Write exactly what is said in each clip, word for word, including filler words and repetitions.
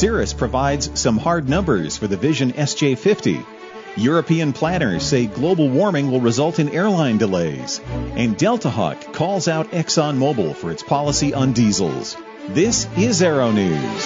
Cirrus provides some hard numbers for the Vision S J fifty. European planners say global warming will result in airline delays. And Delta Hawk calls out ExxonMobil for its policy on diesels. This is Aero News.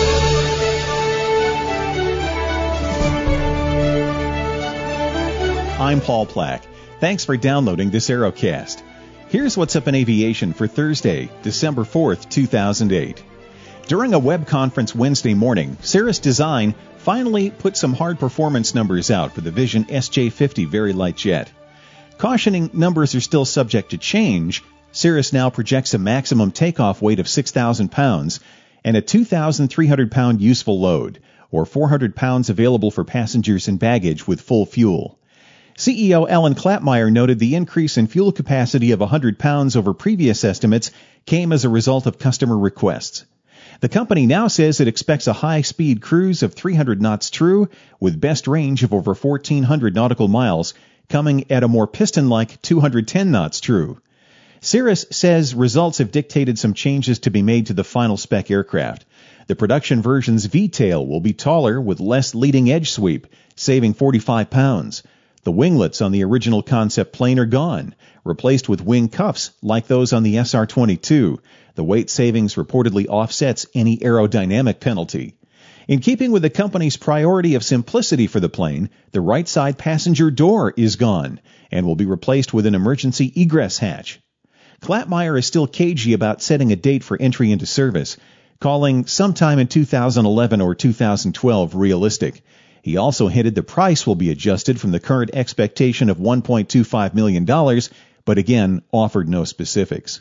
I'm Paul Plack. Thanks for downloading this Aerocast. Here's what's up in aviation for Thursday, December fourth, two thousand eight. During a web conference Wednesday morning, Cirrus Design finally put some hard performance numbers out for the Vision S J fifty Very Light Jet. Cautioning numbers are still subject to change, Cirrus now projects a maximum takeoff weight of six thousand pounds and a two thousand three hundred pound useful load, or four hundred pounds available for passengers and baggage with full fuel. C E O Alan Klapmeier noted the increase in fuel capacity of one hundred pounds over previous estimates came as a result of customer requests. The company now says it expects a high-speed cruise of three hundred knots true, with best range of over fourteen hundred nautical miles, coming at a more piston-like two hundred ten knots true. Cirrus says results have dictated some changes to be made to the final spec aircraft. The production version's V-tail will be taller with less leading edge sweep, saving forty-five pounds. The winglets on the original concept plane are gone, replaced with wing cuffs like those on the S R twenty-two. The weight savings reportedly offsets any aerodynamic penalty. In keeping with the company's priority of simplicity for the plane, the right side passenger door is gone and will be replaced with an emergency egress hatch. Klapmeier is still cagey about setting a date for entry into service, calling sometime in two thousand eleven or two thousand twelve realistic. He also hinted the price will be adjusted from the current expectation of one point two five million dollars, but again offered no specifics.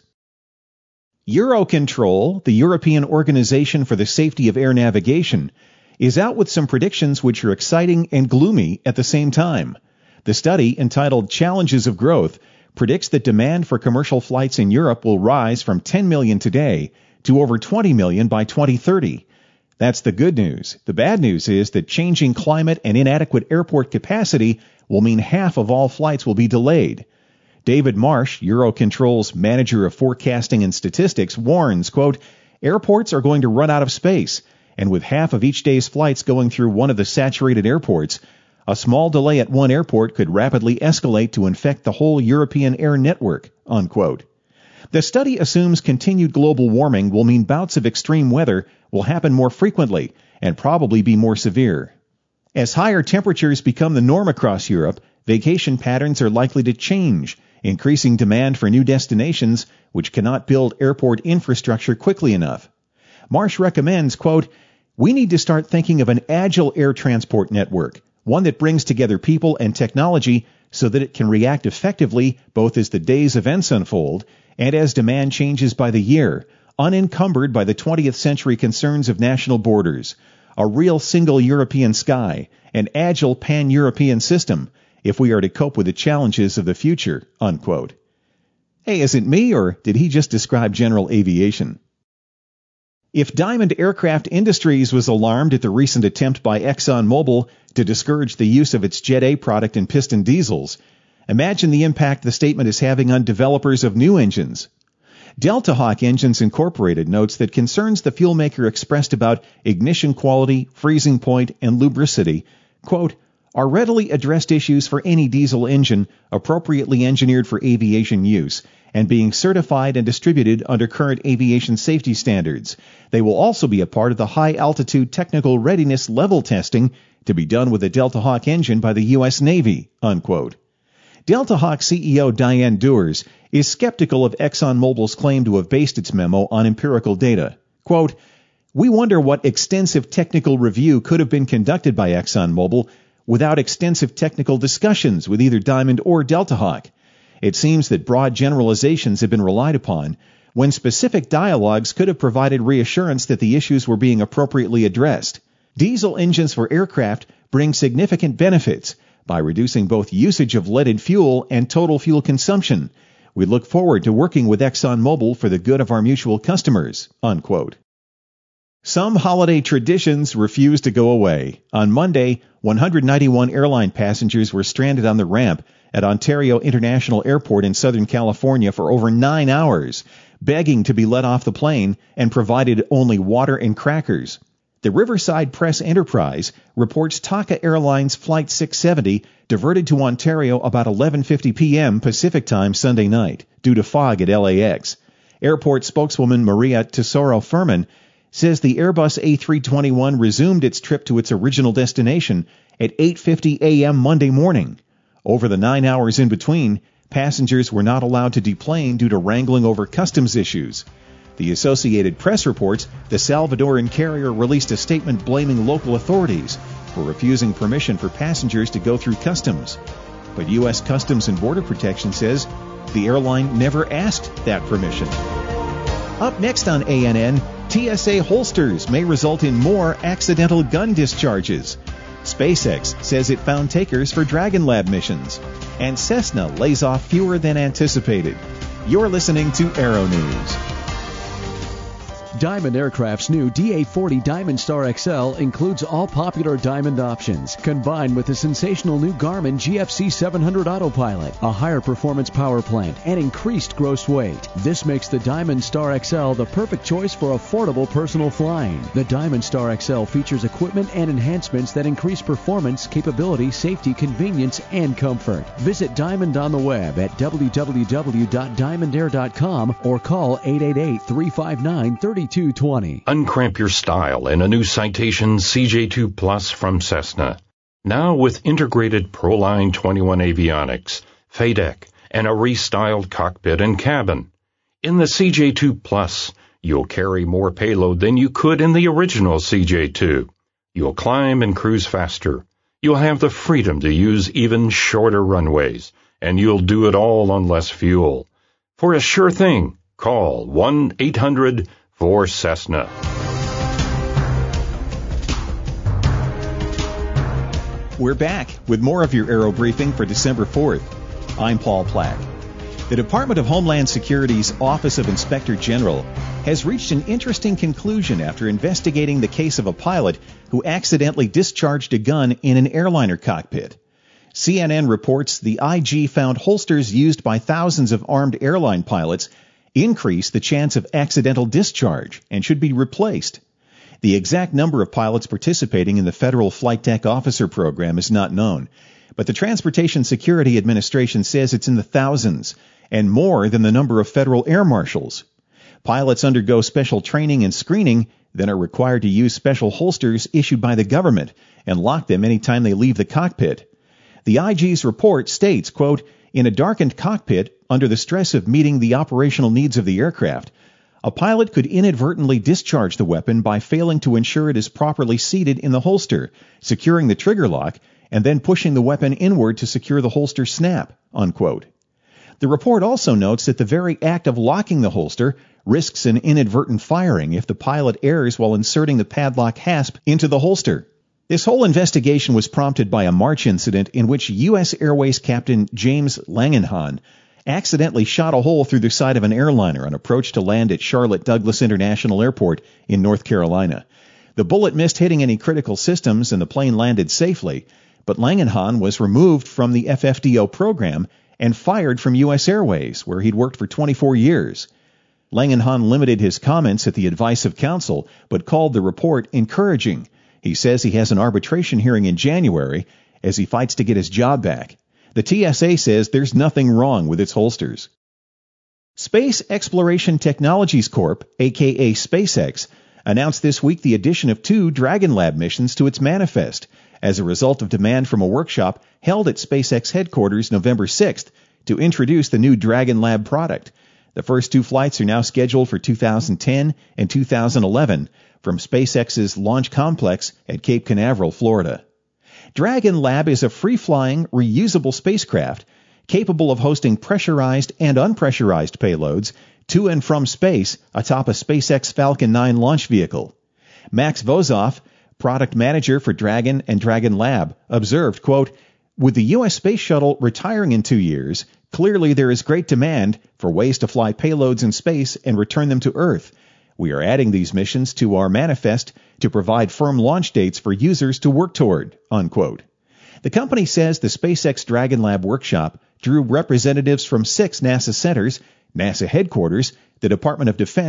Eurocontrol, the European Organization for the Safety of Air Navigation, is out with some predictions which are exciting and gloomy at the same time. The study, entitled Challenges of Growth, predicts that demand for commercial flights in Europe will rise from ten million today to over twenty million by twenty thirty. That's the good news. The bad news is that changing climate and inadequate airport capacity will mean half of all flights will be delayed. David Marsh, Eurocontrol's manager of forecasting and statistics, warns, quote, airports are going to run out of space, and with half of each day's flights going through one of the saturated airports, a small delay at one airport could rapidly escalate to infect the whole European air network, unquote. The study assumes continued global warming will mean bouts of extreme weather will happen more frequently and probably be more severe. As higher temperatures become the norm across Europe, vacation patterns are likely to change, increasing demand for new destinations which cannot build airport infrastructure quickly enough. Marsh recommends, quote, we need to start thinking of an agile air transport network, one that brings together people and technology so that it can react effectively both as the day's events unfold and as demand changes by the year, unencumbered by the twentieth century concerns of national borders, a real single European sky, an agile pan-European system, if we are to cope with the challenges of the future, unquote. Hey, is it me, or did he just describe general aviation? If Diamond Aircraft Industries was alarmed at the recent attempt by ExxonMobil to discourage the use of its Jet A product in piston diesels, imagine the impact the statement is having on developers of new engines. Delta Hawk Engines Incorporated notes that concerns the fuelmaker expressed about ignition quality, freezing point, and lubricity, quote, are readily addressed issues for any diesel engine appropriately engineered for aviation use and being certified and distributed under current aviation safety standards. They will also be a part of the high-altitude technical readiness level testing to be done with a Delta Hawk engine by the U S Navy, unquote. Delta Hawk C E O Diane Dewars is skeptical of ExxonMobil's claim to have based its memo on empirical data. Quote, we wonder what extensive technical review could have been conducted by ExxonMobil without extensive technical discussions with either Diamond or Delta Hawk. It seems that broad generalizations have been relied upon when specific dialogues could have provided reassurance that the issues were being appropriately addressed. Diesel engines for aircraft bring significant benefits by reducing both usage of leaded fuel and total fuel consumption. We look forward to working with ExxonMobil for the good of our mutual customers, unquote. Some holiday traditions refuse to go away. On Monday, one hundred ninety-one airline passengers were stranded on the ramp at Ontario International Airport in Southern California for over nine hours, begging to be let off the plane and provided only water and crackers. The Riverside Press Enterprise reports Taka Airlines Flight six seventy diverted to Ontario about eleven fifty p.m. Pacific Time Sunday night due to fog at L A X. Airport spokeswoman Maria Tesoro Furman says the Airbus A three twenty-one resumed its trip to its original destination at eight fifty a.m. Monday morning. Over the nine hours in between, passengers were not allowed to deplane due to wrangling over customs issues. The Associated Press reports the Salvadoran carrier released a statement blaming local authorities for refusing permission for passengers to go through customs. But U S Customs and Border Protection says the airline never asked that permission. Up next on A N N, T S A holsters may result in more accidental gun discharges. SpaceX says it found takers for Dragon Lab missions. And Cessna lays off fewer than anticipated. You're listening to Aero News. Diamond Aircraft's new D A forty Diamond Star X L includes all popular Diamond options, combined with the sensational new Garmin G F C seven hundred Autopilot, a higher performance power plant, and increased gross weight. This makes the Diamond Star X L the perfect choice for affordable personal flying. The Diamond Star X L features equipment and enhancements that increase performance, capability, safety, convenience, and comfort. Visit Diamond on the web at w w w dot diamond air dot com or call eight eight eight, three five nine, three two two zero. Uncramp your style in a new Citation C J two Plus from Cessna. Now with integrated Proline twenty-one avionics, F A D E C, and a restyled cockpit and cabin. In the C J two Plus, you'll carry more payload than you could in the original C J two. You'll climb and cruise faster. You'll have the freedom to use even shorter runways, and you'll do it all on less fuel. For a sure thing, call one eight hundred four Cessna. We're back with more of your Aero Briefing for December fourth. I'm Paul Plack. The Department of Homeland Security's Office of Inspector General has reached an interesting conclusion after investigating the case of a pilot who accidentally discharged a gun in an airliner cockpit. C N N reports the I G found holsters used by thousands of armed airline pilots increase the chance of accidental discharge and should be replaced. The exact number of pilots participating in the Federal Flight Deck Officer Program is not known, but the Transportation Security Administration says it's in the thousands and more than the number of federal air marshals. Pilots undergo special training and screening, then are required to use special holsters issued by the government and lock them anytime they leave the cockpit. The I G's report states, quote, "In a darkened cockpit, under the stress of meeting the operational needs of the aircraft, a pilot could inadvertently discharge the weapon by failing to ensure it is properly seated in the holster, securing the trigger lock, and then pushing the weapon inward to secure the holster snap," unquote. The report also notes that the very act of locking the holster risks an inadvertent firing if the pilot errs while inserting the padlock hasp into the holster. This whole investigation was prompted by a March incident in which U S Airways Captain James Langenhahn accidentally shot a hole through the side of an airliner on approach to land at Charlotte Douglas International Airport in North Carolina. The bullet missed hitting any critical systems and the plane landed safely, but Langenhahn was removed from the F F D O program and fired from U S Airways, where he'd worked for twenty-four years. Langenhahn limited his comments at the advice of counsel, but called the report encouraging. He says he has an arbitration hearing in January as he fights to get his job back. The T S A says there's nothing wrong with its holsters. Space Exploration Technologies Corp, aka SpaceX, announced this week the addition of two Dragon Lab missions to its manifest as a result of demand from a workshop held at SpaceX headquarters November sixth to introduce the new Dragon Lab product. The first two flights are now scheduled for two thousand ten and two thousand eleven from SpaceX's launch complex at Cape Canaveral, Florida. Dragon Lab is a free-flying, reusable spacecraft capable of hosting pressurized and unpressurized payloads to and from space atop a SpaceX Falcon nine launch vehicle. Max Vozoff, product manager for Dragon and Dragon Lab, observed, quote, "With the U S Space Shuttle retiring in two years, clearly there is great demand for ways to fly payloads in space and return them to Earth. We are adding these missions to our manifest to provide firm launch dates for users to work toward," unquote. The company says the SpaceX Dragon Lab workshop drew representatives from six NASA centers, NASA headquarters, the Department of Defense,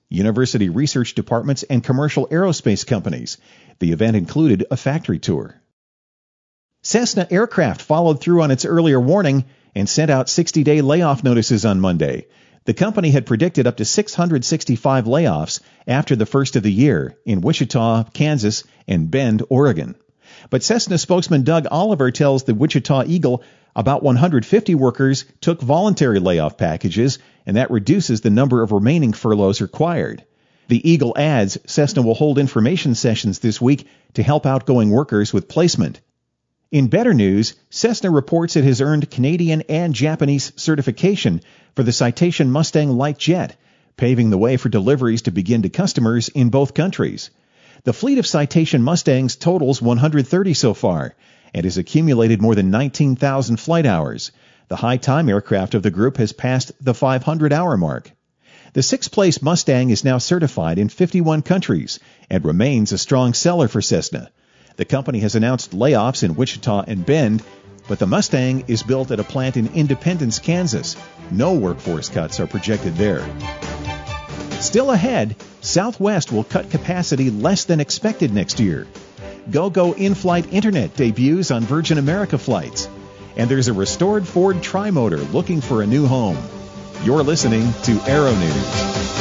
university research departments, and commercial aerospace companies. The event included a factory tour. Cessna Aircraft followed through on its earlier warning and sent out sixty-day layoff notices on Monday. The company had predicted up to six hundred sixty-five layoffs after the first of the year in Wichita, Kansas, and Bend, Oregon. But Cessna spokesman Doug Oliver tells the Wichita Eagle about one hundred fifty workers took voluntary layoff packages, and that reduces the number of remaining furloughs required. The Eagle adds Cessna will hold information sessions this week to help outgoing workers with placement. In better news, Cessna reports it has earned Canadian and Japanese certification for the Citation Mustang Light Jet, paving the way for deliveries to begin to customers in both countries. The fleet of Citation Mustangs totals one hundred thirty so far and has accumulated more than nineteen thousand flight hours. The high-time aircraft of the group has passed the five hundred hour mark. The sixth-place Mustang is now certified in fifty-one countries and remains a strong seller for Cessna. The company has announced layoffs in Wichita and Bend, but the Mustang is built at a plant in Independence, Kansas. No workforce cuts are projected there. Still ahead, Southwest will cut capacity less than expected next year. Gogo in-flight internet debuts on Virgin America flights. And there's a restored Ford Tri-Motor looking for a new home. You're listening to Aero News.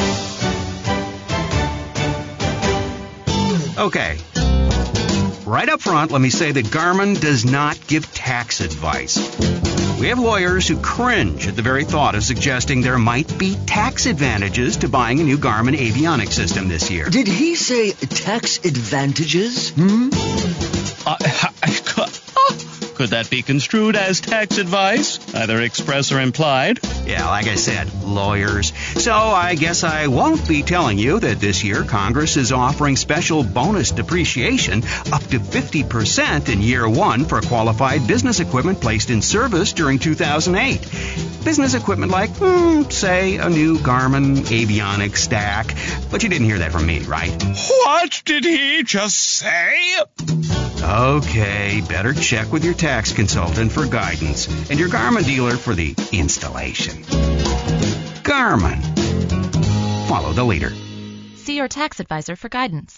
Okay. Right up front, let me say that Garmin does not give tax advice. We have lawyers who cringe at the very thought of suggesting there might be tax advantages to buying a new Garmin avionics system this year. Did he say tax advantages? Hmm? Uh, could that be construed as tax advice, either express or implied? Yeah, like I said, lawyers. So I guess I won't be telling you that this year Congress is offering special bonus depreciation up to fifty percent in year one for qualified business equipment placed in service during two thousand eight. Business equipment like, hmm, say, a new Garmin avionics stack. But you didn't hear that from me, right? What did he just say? Okay, better check with your tax consultant for guidance and your Garmin dealer for the installation. Garmin. Follow the leader. See your tax advisor for guidance.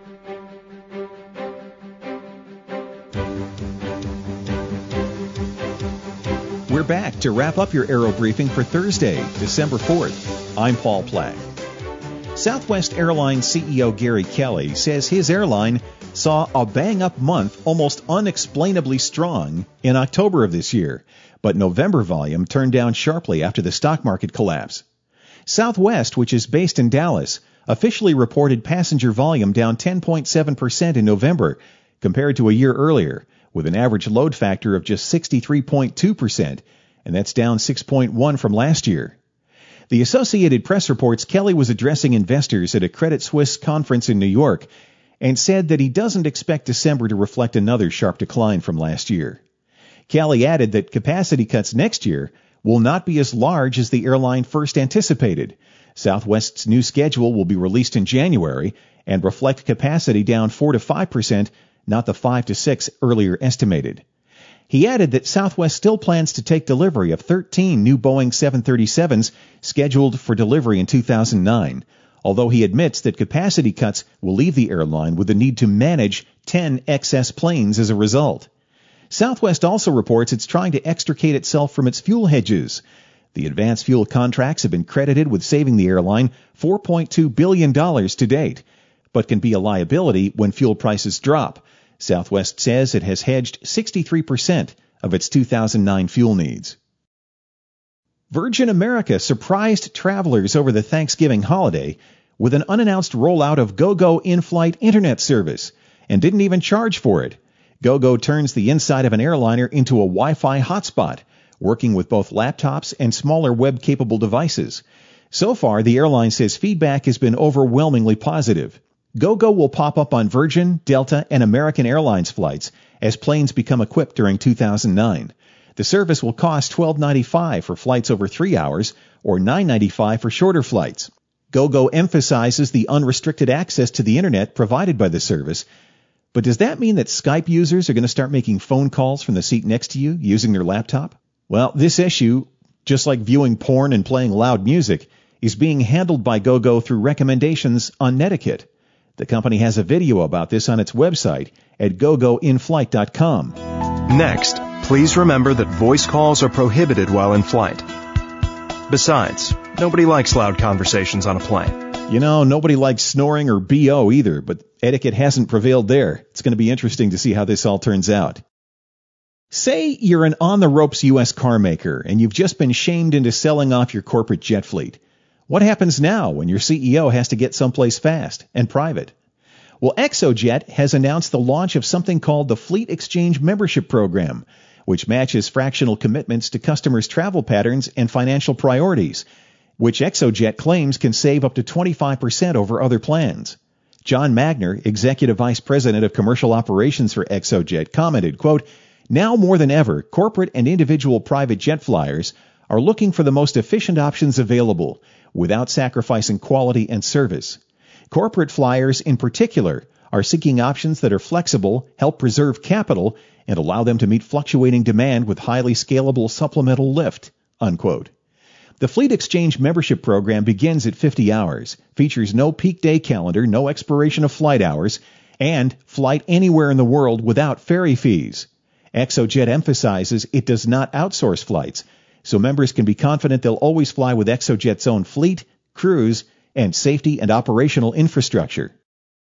We're back to wrap up your Aero Briefing for Thursday, December fourth. I'm Paul Plack. Southwest Airlines C E O Gary Kelly says his airline saw a bang-up month almost unexplainably strong in October of this year, but November volume turned down sharply after the stock market collapse. Southwest, which is based in Dallas, officially reported passenger volume down ten point seven percent in November compared to a year earlier, with an average load factor of just sixty-three point two percent, and that's down six point one from last year. The Associated Press reports Kelly was addressing investors at a Credit Suisse conference in New York and said that he doesn't expect December to reflect another sharp decline from last year. Kelly added that capacity cuts next year will not be as large as the airline first anticipated. Southwest's new schedule will be released in January and reflect capacity down four to five percent, not the five to six earlier estimated. He added that Southwest still plans to take delivery of thirteen new Boeing seven thirty-sevens scheduled for delivery in two thousand nine, although he admits that capacity cuts will leave the airline with the need to manage ten excess planes as a result. Southwest also reports it's trying to extricate itself from its fuel hedges. The advanced fuel contracts have been credited with saving the airline four point two billion dollars to date, but can be a liability when fuel prices drop. Southwest says it has hedged sixty-three percent of its two thousand nine fuel needs. Virgin America surprised travelers over the Thanksgiving holiday with an unannounced rollout of Gogo in-flight internet service and didn't even charge for it. Gogo turns the inside of an airliner into a Wi-Fi hotspot, working with both laptops and smaller web-capable devices. So far, the airline says feedback has been overwhelmingly positive. Gogo will pop up on Virgin, Delta, and American Airlines flights as planes become equipped during two thousand nine. The service will cost twelve dollars and ninety-five cents for flights over three hours or nine dollars and ninety-five cents for shorter flights. Gogo emphasizes the unrestricted access to the internet provided by the service. But does that mean that Skype users are going to start making phone calls from the seat next to you using their laptop? Well, this issue, just like viewing porn and playing loud music, is being handled by GoGo through recommendations on Netiquette. The company has a video about this on its website at go go in flight dot com. Next, please remember that voice calls are prohibited while in flight. Besides, nobody likes loud conversations on a plane. You know, nobody likes snoring or B O either, but etiquette hasn't prevailed there. It's going to be interesting to see how this all turns out. Say you're an on-the-ropes U S car maker and you've just been shamed into selling off your corporate jet fleet. What happens now when your C E O has to get someplace fast and private? Well, ExoJet has announced the launch of something called the Fleet Exchange Membership Program, which matches fractional commitments to customers' travel patterns and financial priorities, which ExoJet claims can save up to twenty-five percent over other plans. John Magner, Executive Vice President of Commercial Operations for ExoJet, commented, quote, "Now more than ever, corporate and individual private jet flyers are looking for the most efficient options available without sacrificing quality and service. Corporate flyers, in particular, are seeking options that are flexible, help preserve capital, and allow them to meet fluctuating demand with highly scalable supplemental lift," unquote. The Fleet Exchange membership program begins at fifty hours, features no peak day calendar, no expiration of flight hours, and flight anywhere in the world without ferry fees. ExoJet emphasizes it does not outsource flights, so members can be confident they'll always fly with ExoJet's own fleet, crews, and safety and operational infrastructure.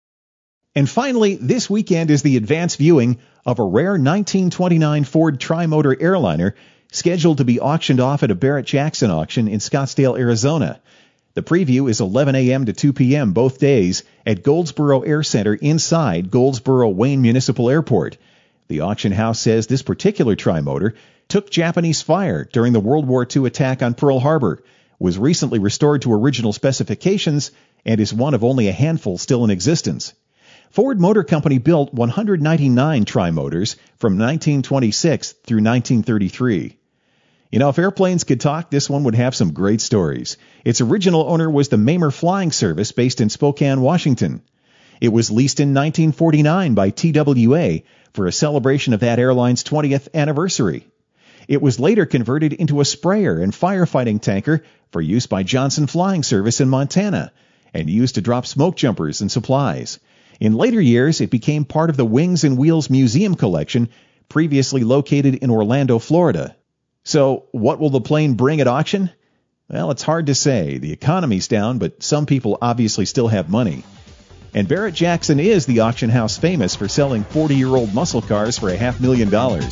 And finally, this weekend is the advance viewing of a rare nineteen twenty-nine Ford Tri-Motor Airliner scheduled to be auctioned off at a Barrett-Jackson auction in Scottsdale, Arizona. The preview is eleven a.m. to two p.m. both days at Goldsboro Air Center inside Goldsboro Wayne Municipal Airport. The auction house says this particular tri-motor took Japanese fire during the World War Two attack on Pearl Harbor, was recently restored to original specifications, and is one of only a handful still in existence. Ford Motor Company built one hundred ninety-nine tri-motors from nineteen twenty-six through nineteen thirty-three. You know, if airplanes could talk, this one would have some great stories. Its original owner was the Mamer Flying Service based in Spokane, Washington. It was leased in nineteen forty-nine by T W A for a celebration of that airline's twentieth anniversary. It was later converted into a sprayer and firefighting tanker for use by Johnson Flying Service in Montana and used to drop smoke jumpers and supplies. In later years, it became part of the Wings and Wheels Museum collection, previously located in Orlando, Florida. So, what will the plane bring at auction? Well, it's hard to say. The economy's down, but some people obviously still have money. And Barrett-Jackson is the auction house famous for selling forty-year-old muscle cars for a half million dollars.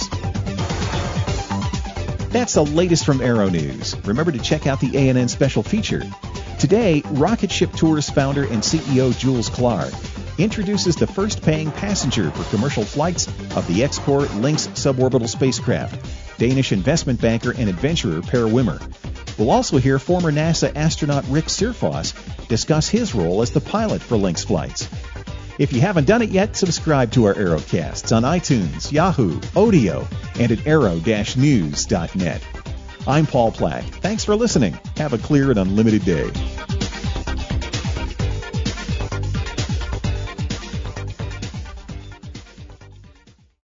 That's the latest from Aero News. Remember to check out the A N N special feature. Today, Rocket Ship Tours founder and C E O Jules Klar introduces the first paying passenger for commercial flights of the X-Core Lynx suborbital spacecraft, Danish investment banker and adventurer Per Wimmer. We'll also hear former NASA astronaut Rick Searfoss discuss his role as the pilot for Lynx flights. If you haven't done it yet, subscribe to our Aerocasts on iTunes, Yahoo, Odeo, and at aero dash news dot net. I'm Paul Platt. Thanks for listening. Have a clear and unlimited day.